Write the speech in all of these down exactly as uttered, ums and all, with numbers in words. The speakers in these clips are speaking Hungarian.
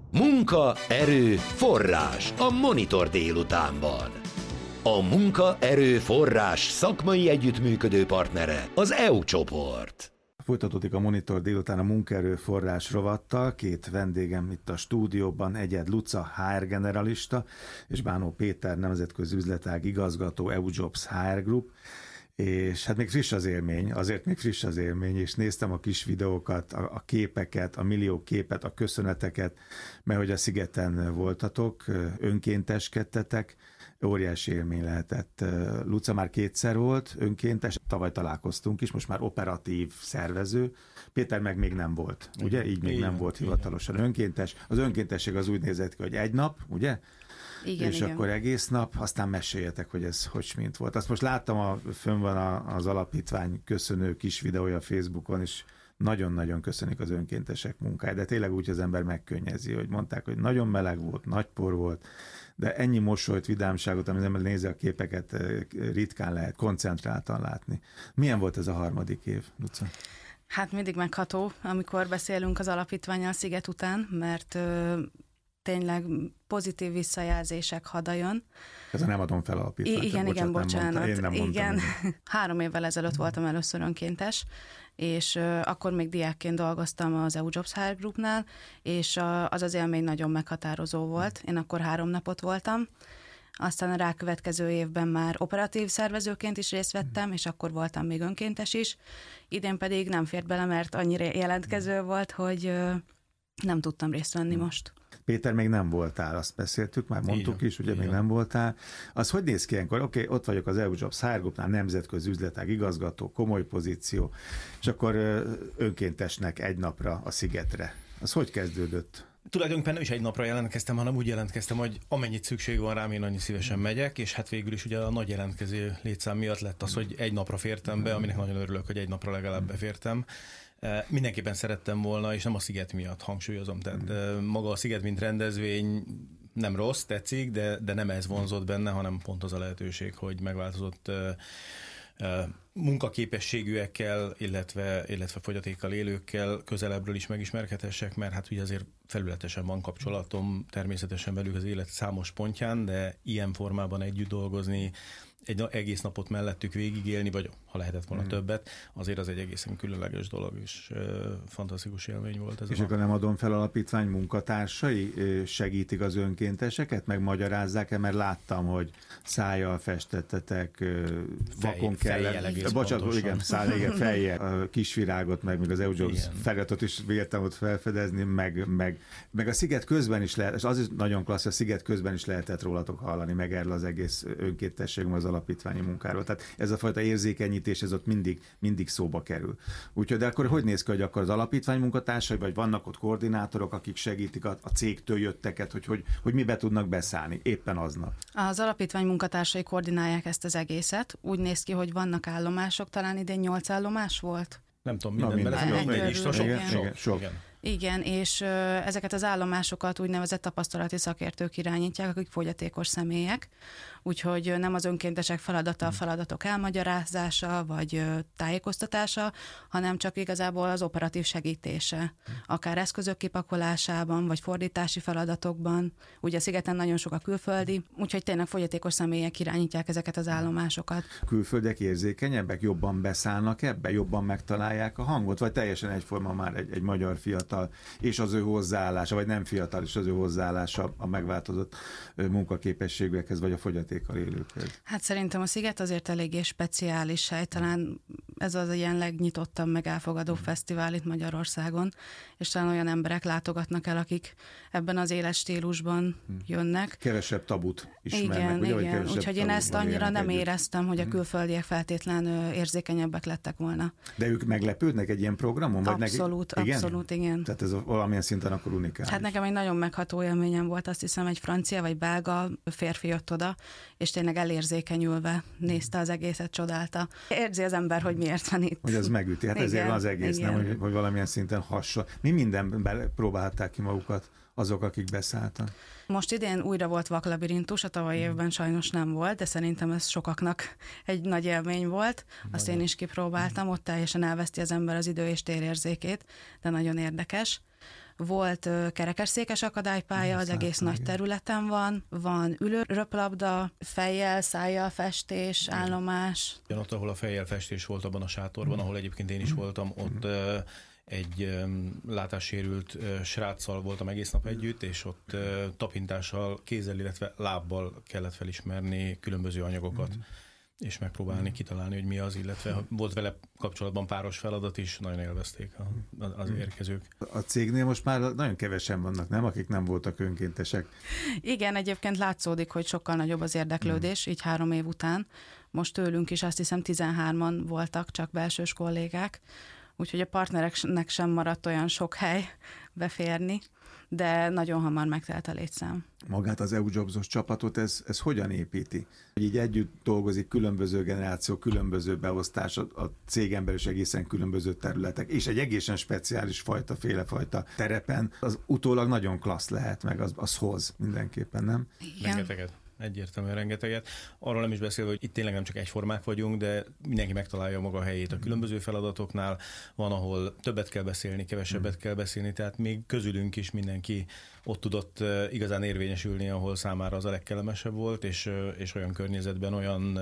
Munka, erő, forrás a Monitor délutánban. A munka, erő, forrás szakmai együttműködő partnere az é u csoport. Folytatódik a Monitor délután a munkaerő forrás rovattal. Két vendégem itt a stúdióban, Egyed Luca, há er generalista, és Bánó Péter, nemzetközi üzletág igazgató, é u Jobs há er Group. És hát még friss az élmény, azért még friss az élmény, és néztem a kis videókat, a, a képeket, a millió képet, a köszöneteket, mert hogy a szigeten voltatok, önkénteskedtetek, óriási élmény lehetett. Luca már kétszer volt önkéntes, tavaly találkoztunk is, most már operatív szervező, Péter meg még nem volt, ugye? Így még igen, nem volt hivatalosan igen. önkéntes. Az önkéntesség az úgy nézett ki, hogy egy nap, ugye? Igen, és igen. akkor egész nap, aztán meséljetek, hogy ez hogy mint volt. Azt most láttam, a, fönn van a, az alapítvány köszönő kis videója a Facebookon, és nagyon-nagyon köszönik az önkéntesek munkáját, de tényleg úgy az ember megkönnyezi, hogy mondták, hogy nagyon meleg volt, nagy por volt, de ennyi mosolyt, vidámságot, amit az ember nézi a képeket, ritkán lehet koncentráltan látni. Milyen volt ez a harmadik év, Luca? Hát mindig megható, amikor beszélünk az alapítvánnyal Sziget után, mert ö, tényleg pozitív visszajelzések hadajon. Ez a nem adom fel alapítványt. Igen, bocsánat, igen, bocsánat. Nem mondta, én nem igen. mondtam. Három évvel ezelőtt voltam először önkéntes, és uh, akkor még diákként dolgoztam az é u Jobs há er Groupnál, és uh, az az élmény nagyon meghatározó volt. Én akkor három napot voltam, aztán a rákövetkező évben már operatív szervezőként is részt vettem, és akkor voltam még önkéntes is. Idén pedig nem fért bele, mert annyira jelentkező volt, hogy uh, nem tudtam részt venni most. Péter, még nem voltál, azt beszéltük, már mondtuk igen, is, ugye igen. még nem voltál. Az hogy néz ki ilyenkor? Oké, okay, ott vagyok az é u Jobs há er Groupnál, nemzetközi üzletág igazgató, komoly pozíció, és akkor önkéntesnek egy napra a Szigetre. Az hogy kezdődött? Tulajdonképpen nem is egy napra jelentkeztem, hanem úgy jelentkeztem, hogy amennyit szükség van rám, én annyi szívesen megyek, és hát végül is ugye a nagy jelentkező létszám miatt lett az, hogy egy napra fértem be, aminek nagyon örülök, hogy egy napra legalább befértem. Mindenképpen szerettem volna, és nem a Sziget miatt hangsúlyozom, tehát maga a Sziget, mint rendezvény nem rossz, tetszik, de, de nem ez vonzott benne, hanem pont az a lehetőség, hogy megváltozott munkaképességűekkel, illetve, illetve fogyatékkal élőkkel közelebbről is megismerkedhessek, mert hát ugye azért felületesen van kapcsolatom természetesen velük az élet számos pontján, de ilyen formában együtt dolgozni, egy egész napot mellettük végigélni, vagy ha lehetett volna hmm. többet, azért az egy egészen különleges dolog, és uh, fantasztikus élmény volt ez. És akkor nem adom fel alapítvány munkatársai segítik az önkénteseket, meg magyarázzák-e, mert láttam, hogy szájjal festettetek, vakon kellett. Bocsánat, igen, száj, igen, fejjel, a kisvirágot, meg még az é u Jobs feliratot is véltem ott felfedezni, meg, meg, meg a Sziget közben is lehet, és az is nagyon klassz, a Sziget közben is lehetett rólatok hallani, meg erről az egész önkéntességem az alapítványi munkáról. Tehát ez a fajta érzékenyítés, ez ott mindig, mindig szóba kerül. Úgyhogy, de akkor hogy néz ki, hogy akkor az alapítvány munkatársai, vagy vannak ott koordinátorok, akik segítik a, a cégtől jötteket, hogy, hogy, hogy mibe tudnak beszállni éppen aznap? Az alapítvány munkatársai koordinálják ezt az egészet. Úgy néz ki, hogy vannak állomások, talán idén nyolc állomás volt. Nem tudom, mindenben ez minden. egy is, sok, sok, Igen. sok, sok. Igen. Igen, és ezeket az állomásokat úgynevezett tapasztalati szakértők irányítják, akik fogyatékos személyek, úgyhogy nem az önkéntesek feladata a feladatok elmagyarázása, vagy tájékoztatása, hanem csak igazából az operatív segítése, akár eszközök kipakolásában, vagy fordítási feladatokban. Ugye a Szigeten nagyon sok a külföldi, úgyhogy tényleg fogyatékos személyek irányítják ezeket az állomásokat. Külföldiek érzékenyebbek, jobban beszállnak ebbe, jobban megtalálják a hangot, vagy teljesen egyforma már egy, egy magyar fiatal és az ő hozzáállása, vagy nem fiatal, és az ő hozzáállása a megváltozott munkaképességekhez, vagy a fogyatékkal élőkhez? Hát szerintem a Sziget azért eléggé speciális hely, talán ez az ilyen legnyitottabb, meg elfogadó hmm. fesztivál itt Magyarországon, és talán olyan emberek látogatnak el, akik ebben az életstílusban hmm. jönnek. Kevesebb tabut ismernek, igen, ugye? Igen, úgyhogy én ezt annyira nem együtt. éreztem, hogy a külföldiek feltétlenül érzékenyebbek lettek volna. De ők meglepődnek egy ilyen programon? Vagy abszolút, neki... abszolút, igen. Tehát ez valamilyen szinten akkor unikális. Hát nekem egy nagyon megható élményem volt, azt hiszem, egy francia vagy belga férfi jött oda, és tényleg elérzékenyülve nézte az egészet, csodálta. Érzi az ember, hogy miért van itt. Hogy ez megüti. Hát igen, ezért van az egész, igen. nem, hogy, hogy valamilyen szinten hasonló. Mi mindenben próbálták ki magukat azok, akik beszálltak? Most idén újra volt vaklabirintus, a tavalyi évben sajnos nem volt, de szerintem ez sokaknak egy nagy élmény volt. Azt nagyon. Én is kipróbáltam, ott teljesen elveszti az ember az idő és térérzékét, de nagyon érdekes. Volt kerekesszékes akadálypálya, az egész nagy területen van, van ülő röplabda, fejjel, szájjal festés, állomás. Ugyanott, ahol a fejjel festés volt abban a sátorban, ahol egyébként én is voltam, ott egy látássérült sráccal voltam egész nap együtt, és ott tapintással, kézzel, illetve lábbal kellett felismerni különböző anyagokat, mm. és megpróbálni kitalálni, hogy mi az, illetve volt vele kapcsolatban páros feladat is, nagyon élvezték az érkezők. A cégnél most már nagyon kevesen vannak, nem? Akik nem voltak önkéntesek. Igen, egyébként látszódik, hogy sokkal nagyobb az érdeklődés, mm. így három év után. Most tőlünk is azt hiszem tizenhárman voltak, csak belsős kollégák, úgyhogy a partnereknek sem maradt olyan sok hely beférni, de nagyon hamar megtelt a létszám. Magát az EUJobs-os csapatot ez, ez hogyan építi? Így együtt dolgozik különböző generáció, különböző beosztás, a, a cégen belül is egészen különböző területek, és egy egészen speciális fajta, félefajta terepen, az utólag nagyon klassz lehet, meg az, az hoz mindenképpen, nem? Igen. Rengeteget. Egyértelműen rengeteget. Arról nem is beszélve, hogy itt tényleg nem csak egyformák vagyunk, de mindenki megtalálja maga helyét a különböző feladatoknál. Van, ahol többet kell beszélni, kevesebbet kell beszélni, tehát még közülünk is mindenki ott tudott igazán érvényesülni, ahol számára az a legkellemesebb volt, és, és olyan környezetben, olyan,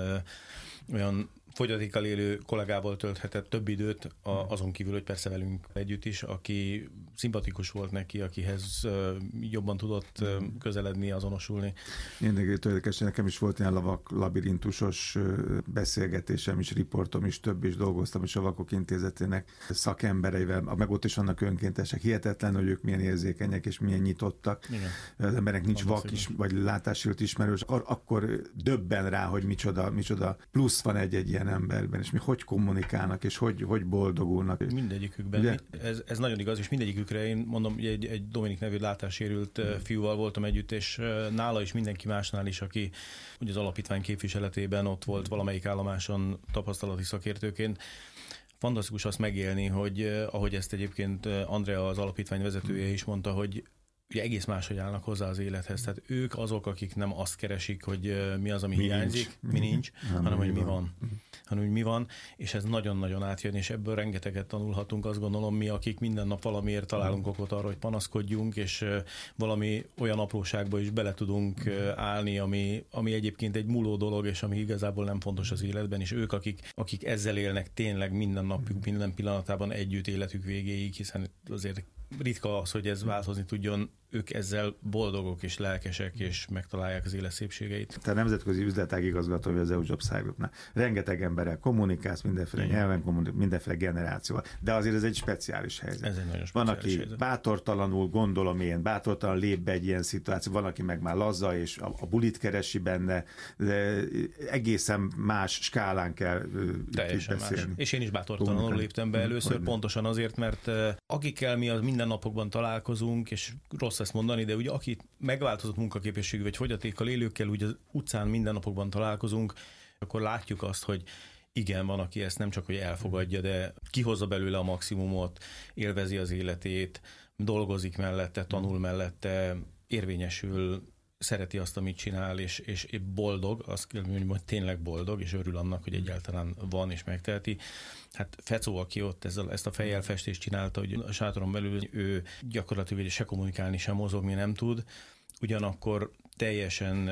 olyan fogyatékkal élő kollégával tölthetett több időt, a, azon kívül, hogy persze velünk együtt is, aki szimpatikus volt neki, akihez jobban tudott közeledni, azonosulni. Én érdekes, nekem is volt ilyen lavak labirintusos beszélgetésem is, riportom is, több is dolgoztam is a Vakok Intézetének szakembereivel, meg ott is vannak önkéntesek. Hihetetlen, hogy ők milyen érzékenyek és milyen nyitottak. Igen. Az embernek nincs van vak is, vagy látássérült ismerős, akkor döbben rá, hogy micsoda, micsoda plusz van egy-egy ilyen emberben, és mi hogy kommunikálnak, és hogy, hogy boldogulnak. Mindegyikükben. Ez, ez nagyon igaz, és mindegyikükre én mondom, egy, egy Dominik nevű látássérült mm. fiúval voltam együtt, és nála is mindenki másnál is, aki ugye az alapítvány képviseletében ott volt valamelyik állomáson tapasztalati szakértőként. Fantasztikus azt megélni, hogy ahogy ezt egyébként Andrea, az alapítvány vezetője is mondta, hogy ugye egész máshogy állnak hozzá az élethez. Tehát ők azok, akik nem azt keresik, hogy mi az, ami mi hiányzik, nincs. mi nincs, hanem, hanem hogy mi van. van. hanem hogy mi van, és ez nagyon-nagyon átjön, és ebből rengeteget tanulhatunk, azt gondolom mi, akik minden nap valamiért találunk okot arra, hogy panaszkodjunk, és valami olyan apróságba is bele tudunk állni, ami, ami egyébként egy múló dolog, és ami igazából nem fontos az életben, és ők, akik, akik ezzel élnek tényleg minden napjuk, minden pillanatában együtt életük végéig, hiszen azért ritka az, hogy ez változni tudjon, ők ezzel boldogok és lelkesek, és megtalálják az élet szépségeit. Te nemzetközi üzletág igazgatója az EUJobs Groupnál. Rengeteg emberrel kommunikálsz, mindenféle Igen. nyelven kommunikálsz, mindenféle generációval. De azért ez egy speciális helyzet. Ez egy nagyon speciális Van, aki helyzet. bátortalanul, gondolom én, bátortalan lép be egy ilyen szituáció, van, aki meg már lazza, és a, a bulit keresi benne, de egészen más skálán kell Teljesen beszélni. Más. És én is bátortalanul léptem be először, Hogyne. pontosan azért, mert akikkel mi az mindennapokban találkozunk, és rossz ezt mondani, de ugye aki megváltozott munkaképességű vagy fogyatékkal élőkkel, ugye az utcán mindennapokban találkozunk, akkor látjuk azt, hogy igen, van, aki ezt nem csak hogy elfogadja, de kihozza belőle a maximumot, élvezi az életét, dolgozik mellette, tanul mellette, érvényesül, szereti azt, amit csinál, és, és épp boldog, azt kell mondjam, hogy tényleg boldog, és örül annak, hogy egyáltalán van és megteheti. Hát Fecó, aki ott ezzel, ezt a fejjel festést csinálta, hogy a sátoron belül ő gyakorlatilag se kommunikálni, sem mozogni nem tud, ugyanakkor teljesen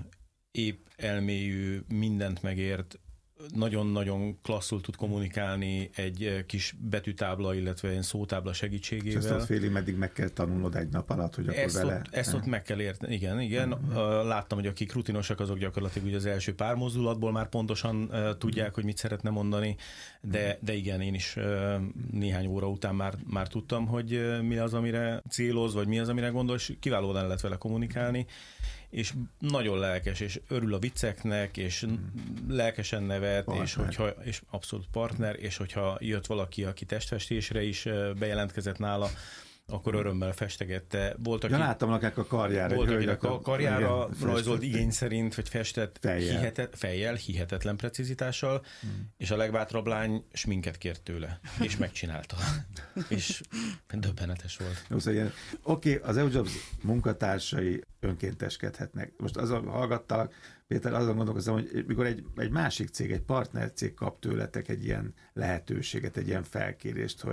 épp elmélyű, mindent megért, nagyon-nagyon klasszul tud kommunikálni egy kis betűtábla, illetve egy szótábla segítségével. És ezt ott félig meddig meg kell tanulnod egy nap alatt, hogy akkor ezt vele... Ott, ezt ott meg kell érteni, igen, igen. Uh-huh. Láttam, hogy akik rutinosak, azok gyakorlatilag ugye az első pár mozdulatból már pontosan uh, tudják, hogy mit szeretne mondani, de, de igen, én is uh, néhány óra után már, már tudtam, hogy uh, mi az, amire céloz, vagy mi az, amire gondol, és kiválóan lehet vele kommunikálni, és nagyon lelkes, és örül a vicceknek, és hmm. lelkesen nevet, partner. és hogyha és abszolút partner, és hogyha jött valaki, aki testfestésre is bejelentkezett nála, akkor örömmel festegette. Volt, aki, ja, láttam akár a karjára. Volt, akinek a karjára igen, rajzolt igény szerint, vagy festett fejjel, hihetet, fejjel hihetetlen precizitással, hmm. és a legbátrabb lány sminket kért tőle, és megcsinálta. és döbbenetes volt. Jó, szóval oké, okay, az EUJobs munkatársai önkénteskedhetnek. Most azon hallgattalak, Péter, azon gondolkoztam, hogy mikor egy, egy másik cég, egy partner cég kap tőletek egy ilyen lehetőséget, egy ilyen felkérést, hogy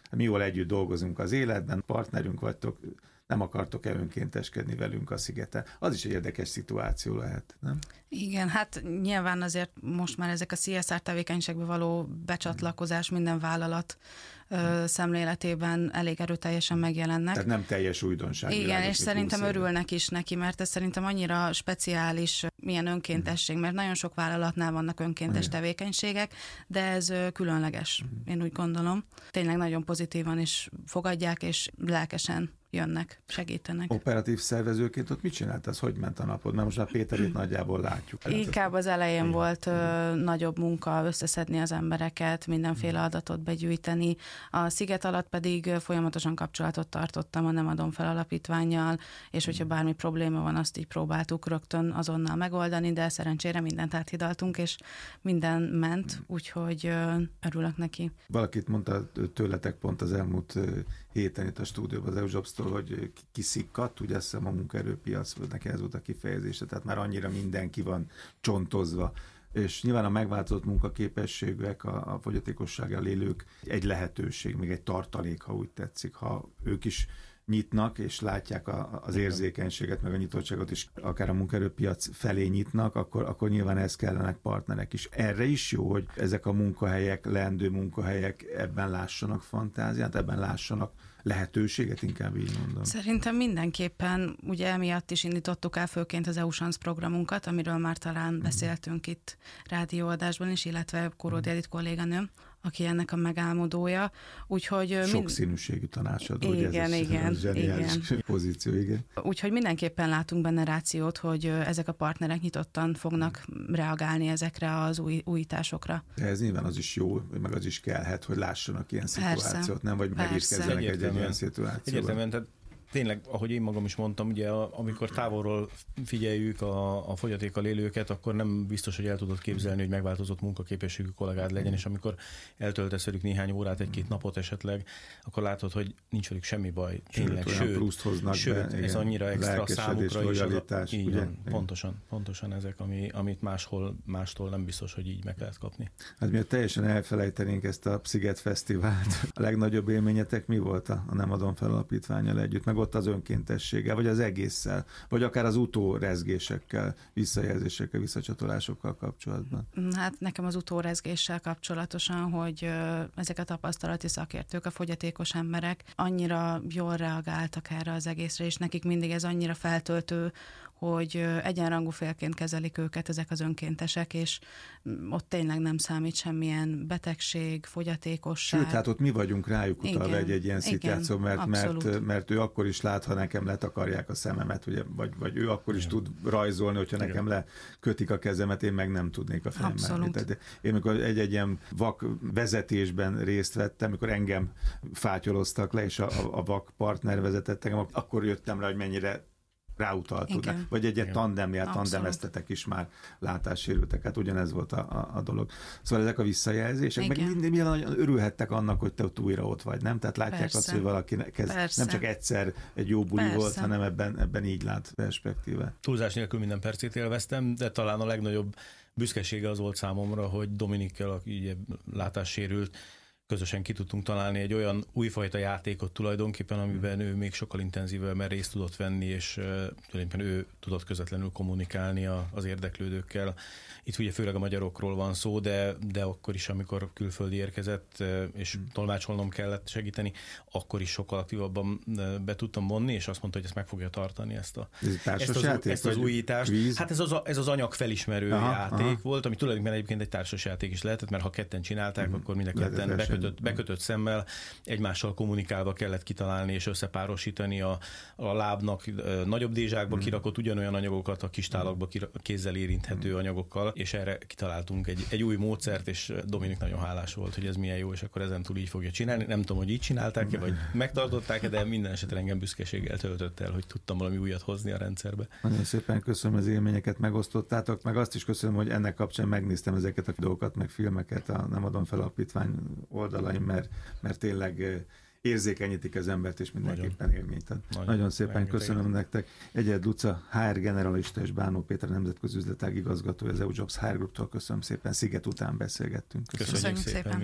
mi jól együtt dolgozunk az életben, partnerünk vagytok, nem akartok-e önkénteskedni velünk a szigeten? Az is egy érdekes szituáció lehet, nem? Igen, hát nyilván azért most már ezek a cé es er tevékenységbe való becsatlakozás minden vállalat ö, szemléletében elég erőteljesen megjelennek. Tehát nem teljes újdonság. Igen, és szerintem örülnek is neki, mert ez szerintem annyira speciális milyen önkéntesség, mert nagyon sok vállalatnál vannak önkéntes Igen. tevékenységek, de ez ö, különleges, én úgy gondolom. Tényleg nagyon pozitívan is fogadják, és lelkesen jönnek, segítenek. Operatív szervezőként ott mit csináltasz? Hogy ment a napod? Mert most már Péterét nagyjából látjuk. Inkább az elején Igen. volt ö, nagyobb munka összeszedni az embereket, mindenféle adatot begyűjteni. A sziget alatt pedig folyamatosan kapcsolatot tartottam a Nem adom fel alapítvánnyal, és hogyha bármi probléma van, azt így próbáltuk rögtön azonnal megoldani, de szerencsére mindent áthidaltunk, és minden ment, úgyhogy ö, örülök neki. Valakit mondta tőletek pont az elmúlt héten itt a stúdióban az EUJobs-tól, hogy kiszikkadt, ugye azt hiszem a munkaerőpiac, neki ez volt a kifejezése, tehát már annyira mindenki van csontozva, és nyilván a megváltozott munkaképességűek, a, a fogyatékossággal élők egy lehetőség, még egy tartalék, ha úgy tetszik, ha ők is nyitnak, és látják a, az érzékenységet, meg a nyitottságot is, akár a munkaerőpiac felé nyitnak, akkor, akkor nyilván ez kellenek partnerek is. Erre is jó, hogy ezek a munkahelyek, leendő munkahelyek ebben lássanak fantáziát, ebben lássanak lehetőséget, inkább így mondom. Szerintem mindenképpen, ugye emiatt is indítottuk el főként az EUShansz programunkat, amiről már talán mm. beszéltünk itt rádióadásban is, illetve Kóródi Edit kolléganőm, aki ennek a megálmodója. Úgyhogy sokszínűségű tanácsadó, igen, ugye ez igen, is zseniális igen. pozíció, igen. Úgyhogy mindenképpen látunk benne rációt, hogy ezek a partnerek nyitottan fognak reagálni ezekre az új, újításokra. De ez nyilván az is jó, meg az is kellhet, hogy lássanak ilyen szituációt, persze, nem? Vagy meg is kezdenek egy, egy ilyen szituációt. Egyértelműen, tehát tényleg, ahogy én magam is mondtam, ugye amikor távolról figyeljük a, a fogyatékkal élőket, akkor nem biztos, hogy el tudod képzelni, hogy megváltozott munkaképességű kollégád legyen, és amikor eltöltesz velük néhány órát, egy-két napot esetleg, akkor látod, hogy nincs velük semmi baj. Tényleg, sőt, pluszt hoznak sőt be, ez annyira extra számukra is. Az, így ugye? Van, pontosan, pontosan ezek, ami, amit máshol, mástól nem biztos, hogy így meg lehet kapni. Hát miért teljesen elfelejtenénk ezt a Sziget Fesztivált. A legnagyobb élményetek mi volt a Nem adom fel alapítvánnyal együtt, meg ott az önkéntességgel, vagy az egésszel, vagy akár az utórezgésekkel, visszajelzésekkel, visszacsatolásokkal kapcsolatban? Hát nekem az utórezgéssel kapcsolatosan, hogy ezek a tapasztalati szakértők, a fogyatékos emberek annyira jól reagáltak erre az egészre, és nekik mindig ez annyira feltöltő, hogy egyenrangú félként kezelik őket ezek az önkéntesek, és ott tényleg nem számít semmilyen betegség, fogyatékosság. Sőt, hát ott mi vagyunk rájuk utalva egy, egy ilyen szituáció, mert, mert, mert ő akkor is lát, ha nekem letakarják a szememet, ugye, vagy, vagy ő akkor is igen. tud rajzolni, hogyha igen. nekem lekötik a kezemet, én meg nem tudnék a fejemmel. Tehát én amikor egy-egy ilyen vak vezetésben részt vettem, amikor engem fátyoloztak le, és a, a vak partner vezetett engem, akkor jöttem rá, hogy mennyire ráutalt tudnak. Vagy egy tandemját, tandemeztetek is már látássérültek, hát ugyanez volt a, a, a dolog. Szóval ezek a visszajelzések, igen. meg minden, minden nagyon örülhettek annak, hogy te ott újra ott vagy, nem? Tehát látják persze. azt, hogy valaki ez nem csak egyszer egy jó buli persze. volt, hanem ebben, ebben így lát perspektíve. Túlzás nélkül minden percét élveztem, de talán a legnagyobb büszkesége az volt számomra, hogy Dominikkel, aki ugye látássérült, közösen ki tudtunk találni egy olyan újfajta játékot tulajdonképpen, amiben ő még sokkal intenzívebben részt tudott venni, és uh, tulajdonképpen ő tudott közvetlenül kommunikálni a, az érdeklődőkkel. Itt ugye főleg a magyarokról van szó, de, de akkor is, amikor külföldi érkezett, uh, és tolmácsolnom kellett segíteni, akkor is sokkal aktívabban uh, be tudtam vonni, és azt mondta, hogy ezt meg fogja tartani, ezt, a, ezt, az, játék, ezt az újítást. Kvíz? Hát ez az, a, ez az anyag felismerő aha, játék aha. volt, ami tulajdonképpen egyébként egy társas játék is lehetett, mert ha ketten csinálták, uh-huh. akkor mind a ketten bekötött, bekötött szemmel, egymással kommunikálva kellett kitalálni és összepárosítani a, a lábnak nagyobb dézsákba uh-huh. kirakott ugyanolyan anyagokat a kis tálakba kézzel érinthető uh-huh. anyagokkal, és erre kitaláltunk egy, egy új módszert, és Dominik nagyon hálás volt, hogy ez milyen jó, és akkor ezen túl így fogja csinálni. Nem tudom, hogy így csinálták-e, vagy megtartották-e, de minden esetre engem büszkeséggel töltött el, hogy tudtam valami újat hozni a rendszerbe. Nagyon szépen köszönöm, az élményeket megosztottátok, meg azt is köszönöm, hogy ennek kapcsán megnéztem ezeket a dolgokat, meg filmeket a Nem adom fel alapítvány oldalain, mert, mert tényleg érzékenyítik az embert, és mindenképpen élményt ad. Nagyon, Nagyon szépen köszönöm igen. nektek. Egyed Luca, há er generalista, és Bánó Péter nemzetközi üzletág igazgatója, az EUJobs há er Grouptól köszönöm szépen. Sziget után beszélgettünk. Köszönjük, köszönjük szépen.